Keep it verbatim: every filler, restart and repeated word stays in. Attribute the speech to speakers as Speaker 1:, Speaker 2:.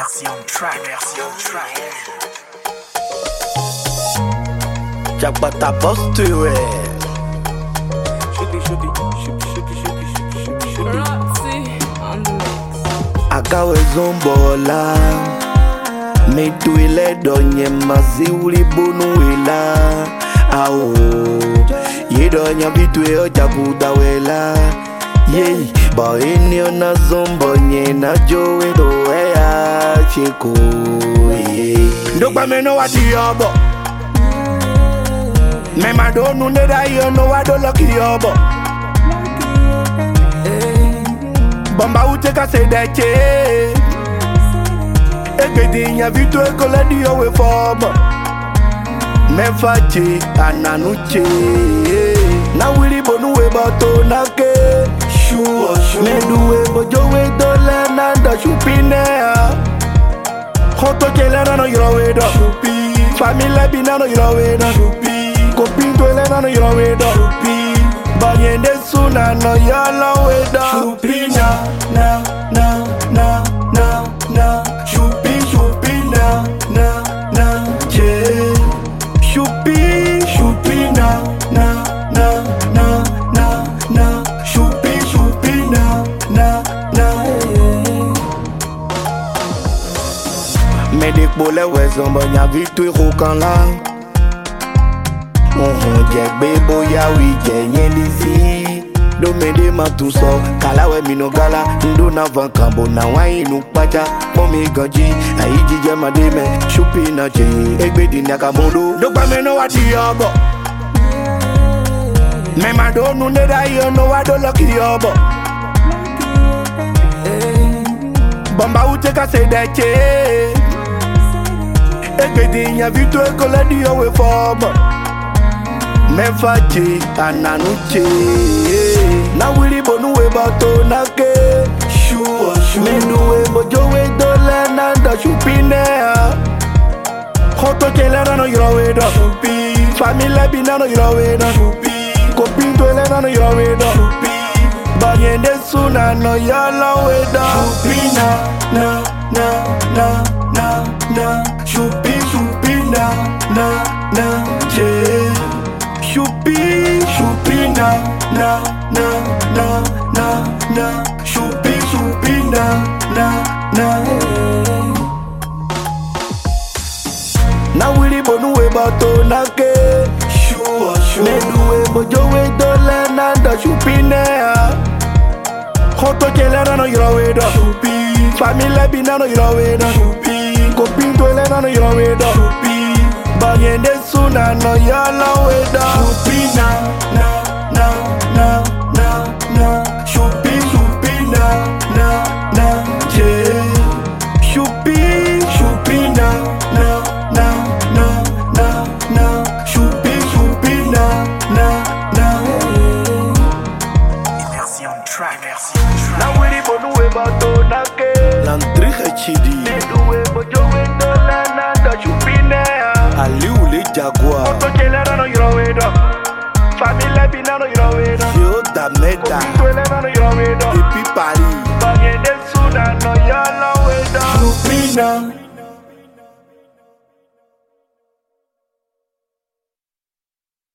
Speaker 1: Version track, version track.
Speaker 2: Jabata posture.
Speaker 3: Shoopy, shoopy, shoopy, shoopy, shoopy, shoopy, shoopy.
Speaker 4: Roxy on the mix.
Speaker 2: Akawe zombola. Metu ile donye maziuli bunu ila. Ao. Yedonya bitu eo jakudawela. Yey, ba ini ona zombo nye na jowe doe ya chiko. Ndokwa meno wati yobo. Me madonu neda yo no wado lucky yobo. Bomba ute ka se deche. Egedi nya vitu ekole di yo we forma. Me fache ananuche. Na wili bonu we bato na ke. Sure, sure. Me duwe bojo we dole na da shupine. Hoto kele na no yoro we do. Shupi. Family bi na no yoro we do. Shupi. Copine to ele na no yoro we do. Shupi. Banyende suna no yolo we do. Shupi na na na na na na. Shupi shupi na na na che. Shupi shupi na na na na na na. Shupi shupi na na na. Medik bole we zombo nya vitu rokan la. On jegbe boya wi jenye lisi. Do mede ma tout so kala we mino gala ndo na van kambo na wine nu pacha momi ganji ayi jije mademe shupi na che egbe di nyaka modo do pa me no wati yobo me madonu neda yo no wado lucky yobo bomba ute ka se deche egbe di nya vitu ekole di yo we forma. Me fache ananuche. Na wili bonu we bato na ke. Sure, sure. Me duwe bojo we dole na da shupine. Hoto kele na no yoro we do. Shupi. Family bi na no yoro we do. Shupi. Copine to ele na no yoro we do. Shupi. Banyende suna no yolo we do. Shupi na na na na na na. Shupi shupi na na na che. Shupi, shupi na, na, na, na, na, na. Shupi, shupi na, na, na. Na wili bonu we bato na ke. Sure, sure. Me duwe bojo we dole na da shupi ne. Hoto kele na no yoro we do. Shupi. Family bi na no yoro we do. Shupi. Copine to ele na no yoro we do. Shupi. Banyende suna no yolo we do. Shupi na na na na na na. Shupi shupi na na na che. Shupi shupi na na na na na na. Shupi shupi na na na.
Speaker 1: Version track, version track.
Speaker 2: Na wili bonu we bato na ke. Landry Hachidi. Me duwe bojo we dola na da shupi ne. Aliou le Jaguar. Hoto kele na no yoro we do. Family bi na no yoro we do. Fio da meda. Copine to ele na no yoro we do. Depuis Paris. Banyende suna no yolo we do. Shupi na